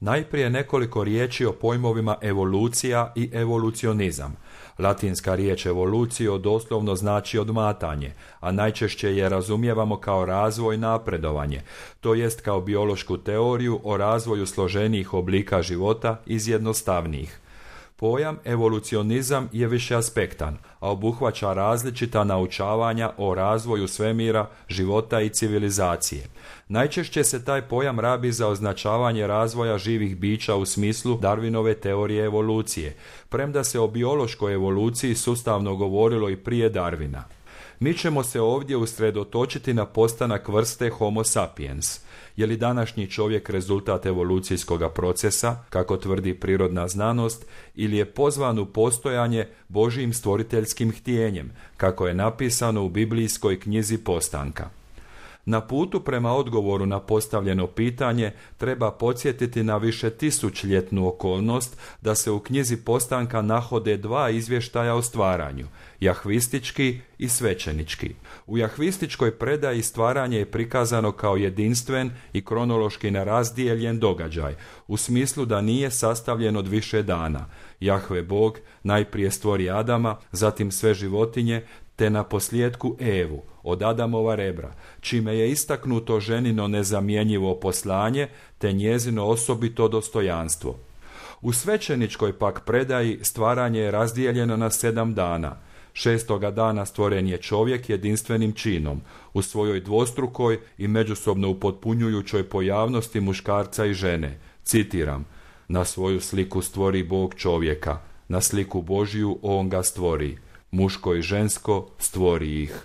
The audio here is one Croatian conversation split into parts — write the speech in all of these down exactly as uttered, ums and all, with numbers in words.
Najprije nekoliko riječi o pojmovima evolucija i evolucionizam. Latinska riječ evolucio doslovno znači odmatanje, a najčešće je razumijevamo kao razvoj, napredovanje, to jest kao biološku teoriju o razvoju složenijih oblika života iz jednostavnijih. Pojam evolucionizam je višeaspektan, a obuhvaća različita naučavanja o razvoju svemira, života i civilizacije. Najčešće se taj pojam rabi za označavanje razvoja živih bića u smislu Darwinove teorije evolucije, premda se o biološkoj evoluciji sustavno govorilo i prije Darwina. Mi ćemo se ovdje usredotočiti na postanak vrste Homo sapiens. Je li današnji čovjek rezultat evolucijskog procesa, kako tvrdi prirodna znanost, ili je pozvan u postojanje Božjim stvoriteljskim htjenjem, kako je napisano u biblijskoj knjizi Postanka? Na putu prema odgovoru na postavljeno pitanje treba podsjetiti na više tisućljetnu okolnost da se u knjizi Postanka nahode dva izvještaja o stvaranju, jahvistički i svećenički. U jahvističkoj predaji stvaranje je prikazano kao jedinstven i kronološki nerazdijeljen događaj, u smislu da nije sastavljen od više dana. Jahve Bog najprije stvori Adama, zatim sve životinje, te na posljetku Evu, od Adamova rebra, čime je istaknuto ženino nezamjenjivo poslanje te njezino osobito dostojanstvo. U svećeničkoj pak predaji stvaranje je razdijeljeno na sedam dana. Šestoga dana stvoren je čovjek jedinstvenim činom, u svojoj dvostrukoj i međusobno upotpunjujućoj pojavnosti muškarca i žene. Citiram: na svoju sliku stvori Bog čovjeka, na sliku Božju on ga stvori, muško i žensko stvori ih.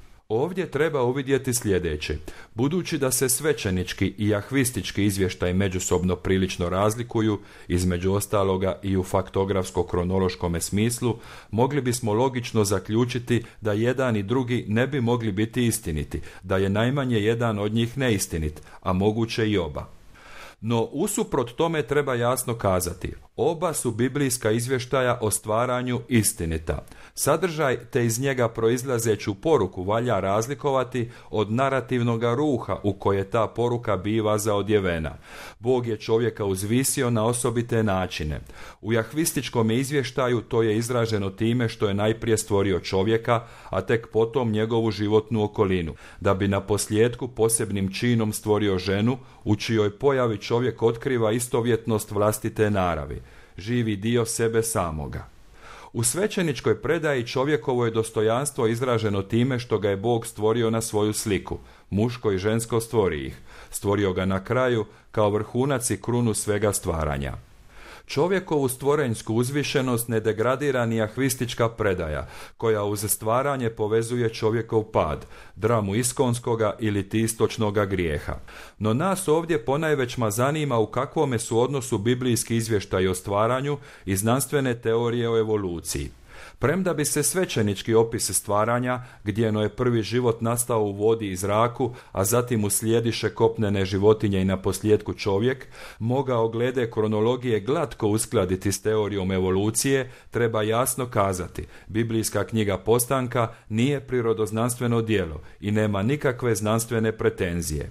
Ovdje treba uvidjeti sljedeće. Budući da se svećenički i jahvistički izvještaj međusobno prilično razlikuju, između ostaloga i u faktografsko-kronološkome smislu, mogli bismo logično zaključiti da jedan i drugi ne bi mogli biti istiniti, da je najmanje jedan od njih neistinit, a moguće i oba. No, usuprot tome treba jasno kazati, oba su biblijska izvještaja o stvaranju istinita. Sadržaj te iz njega proizlazeću poruku valja razlikovati od narativnog ruha u koje ta poruka biva zaodjevena. Bog je čovjeka uzvisio na osobite načine. U jahvističkom izvještaju to je izraženo time što je najprije stvorio čovjeka, a tek potom njegovu životnu okolinu, da bi na posljetku posebnim činom stvorio ženu, u čijoj pojavi čovjek otkriva istovjetnost vlastite naravi, živi dio sebe samoga. U svećeničkoj predaji čovjekovo je dostojanstvo izraženo time što ga je Bog stvorio na svoju sliku, muško i žensko stvori ih, stvorio ga na kraju kao vrhunac i krunu svega stvaranja. Čovjekovu stvorenjsku uzvišenost ne degradira ni jahvistička predaja, koja uz stvaranje povezuje čovjekov pad, dramu iskonskoga ili ti istočnoga grijeha. No nas ovdje ponajvećma zanima u kakvome su odnosu biblijski izvještaj o stvaranju i znanstvene teorije o evoluciji. Premda bi se svećenički opis stvaranja, gdjeno je prvi život nastao u vodi i zraku, a zatim uslijediše kopnene životinje i na posljedku čovjek, mogao glede kronologije glatko uskladiti s teorijom evolucije, treba jasno kazati, biblijska knjiga Postanka nije prirodoznanstveno djelo i nema nikakve znanstvene pretenzije.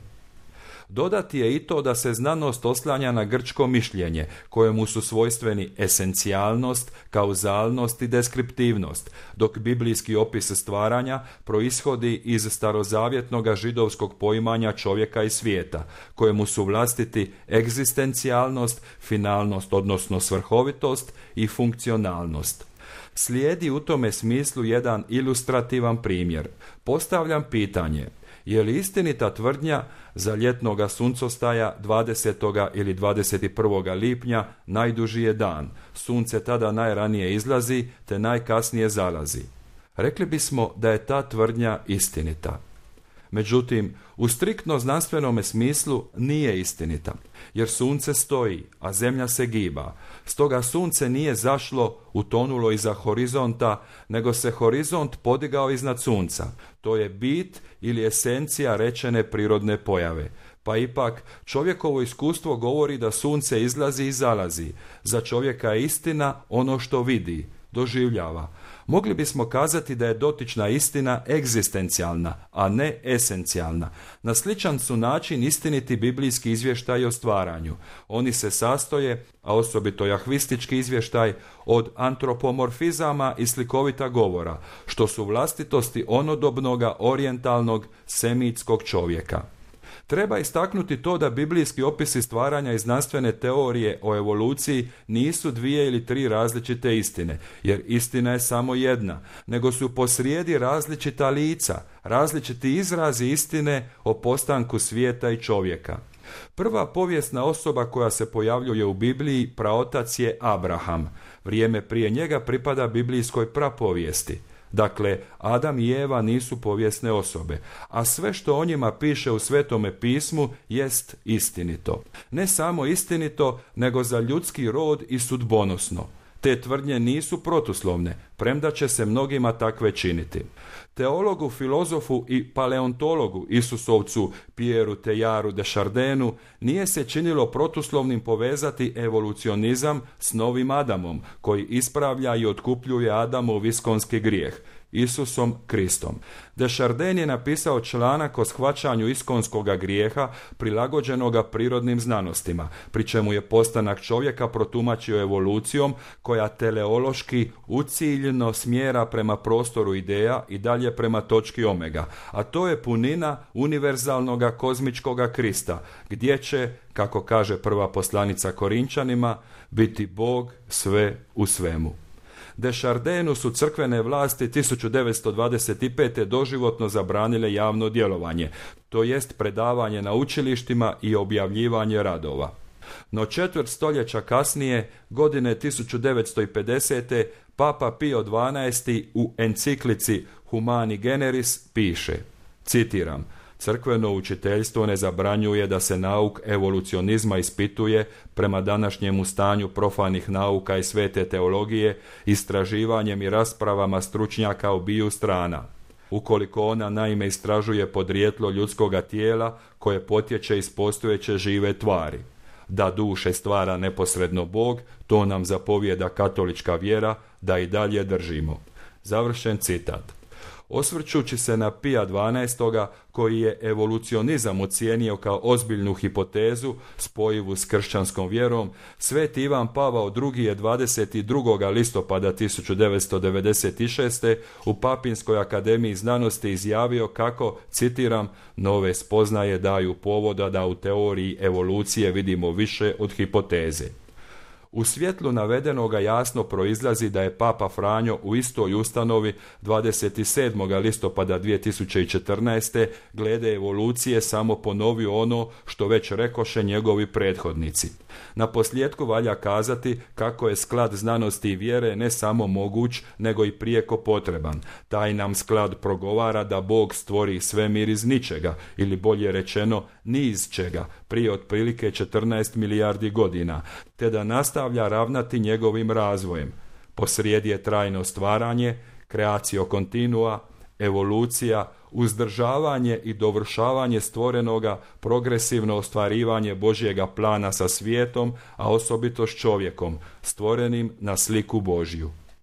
Dodati je i to da se znanost oslanja na grčko mišljenje, kojemu su svojstveni esencijalnost, kauzalnost i deskriptivnost, dok biblijski opis stvaranja proishodi iz starozavjetnoga židovskog poimanja čovjeka i svijeta, kojemu su vlastiti egzistencijalnost, finalnost odnosno svrhovitost i funkcionalnost. Slijedi u tome smislu jedan ilustrativan primjer. Postavljam pitanje: je li istinita tvrdnja za ljetnoga suncostaja dvadesetog ili dvadeset prvog lipnja najduži je dan, sunce tada najranije izlazi te najkasnije zalazi? Rekli bismo da je ta tvrdnja istinita. Međutim, u striktno znanstvenome smislu nije istinita, jer sunce stoji, a zemlja se giba. Stoga sunce nije zašlo, utonulo iza horizonta, nego se horizont podigao iznad sunca. To je bit ili esencija rečene prirodne pojave. Pa ipak, čovjekovo iskustvo govori da sunce izlazi i zalazi. Za čovjeka je istina ono što vidi, doživljava. Mogli bismo kazati da je dotična istina egzistencijalna, a ne esencijalna. Na sličan su način istiniti biblijski izvještaj o stvaranju. Oni se sastoje, a osobito jahvistički izvještaj, od antropomorfizama i slikovita govora, što su vlastitosti onodobnoga orijentalnog semitskog čovjeka. Treba istaknuti to da biblijski opisi stvaranja i znanstvene teorije o evoluciji nisu dvije ili tri različite istine, jer istina je samo jedna, nego su posrijedi različita lica, različiti izrazi istine o postanku svijeta i čovjeka. Prva povijesna osoba koja se pojavljuje u Bibliji, praotac je Abraham. Vrijeme prije njega pripada biblijskoj prapovijesti. Dakle, Adam i Eva nisu povijesne osobe, a sve što o njima piše u Svetome pismu jest istinito. Ne samo istinito, nego za ljudski rod i sudbonosno. Te tvrdnje nisu protuslovne, premda će se mnogima takve činiti. Teologu, filozofu i paleontologu Isusovcu Pieru Teilhard de Chardinu nije se činilo protuslovnim povezati evolucionizam s novim Adamom, koji ispravlja i otkupljuje Adamov iskonski grijeh, Isusom Kristom. De Chardin je napisao članak o shvaćanju iskonskoga grijeha prilagođenoga prirodnim znanostima, pri čemu je postanak čovjeka protumačio evolucijom koja teleološki uciljno smjera prema prostoru ideja i dalje prema točki omega, a to je punina univerzalnoga kozmičkoga Krista, gdje će, kako kaže prva poslanica Korinčanima, biti Bog sve u svemu. De Chardinu su crkvene vlasti tisuću devetsto dvadeset pete. doživotno zabranile javno djelovanje, to jest predavanje na učilištima i objavljivanje radova. No četvrt stoljeća kasnije, godine tisuću devetsto pedesete. Papa Pio dvanaesti. u enciklici Humani Generis piše, citiram: crkveno učiteljstvo ne zabranjuje da se nauk evolucionizma ispituje prema današnjemu stanju profanih nauka i svete teologije, istraživanjem i raspravama stručnjaka obiju strana. Ukoliko ona naime istražuje podrijetlo ljudskoga tijela koje potječe iz postojeće žive tvari. Da duše stvara neposredno Bog, to nam zapovijeda katolička vjera da i dalje držimo. Završen citat. Osvrćući se na Pija dvanaestoga. koji je evolucionizam ocijenio kao ozbiljnu hipotezu spojivu s kršćanskom vjerom, Sveti Ivan Pavao drugi. je dvadeset drugog listopada tisuću devetsto devedeset šeste. u Papinskoj akademiji znanosti izjavio kako, citiram, nove spoznaje daju povoda da u teoriji evolucije vidimo više od hipoteze. U svjetlu navedenoga jasno proizlazi da je Papa Franjo u istoj ustanovi dvadeset sedmog listopada dvije tisuće četrnaeste. glede evolucije samo ponovio ono što već rekoše njegovi prethodnici. Na posljedku valja kazati kako je sklad znanosti i vjere ne samo moguć, nego i prijeko potreban. Taj nam sklad progovara da Bog stvori svemir iz ničega, ili bolje rečeno ni iz čega, prije otprilike četrnaest milijardi godina, te da nastavlja ravnati njegovim razvojem. Posrijedi je trajno stvaranje, creatio continua, evolucija, uzdržavanje i dovršavanje stvorenoga, progresivno ostvarivanje Božjega plana sa svijetom, a osobito s čovjekom, stvorenim na sliku Božju.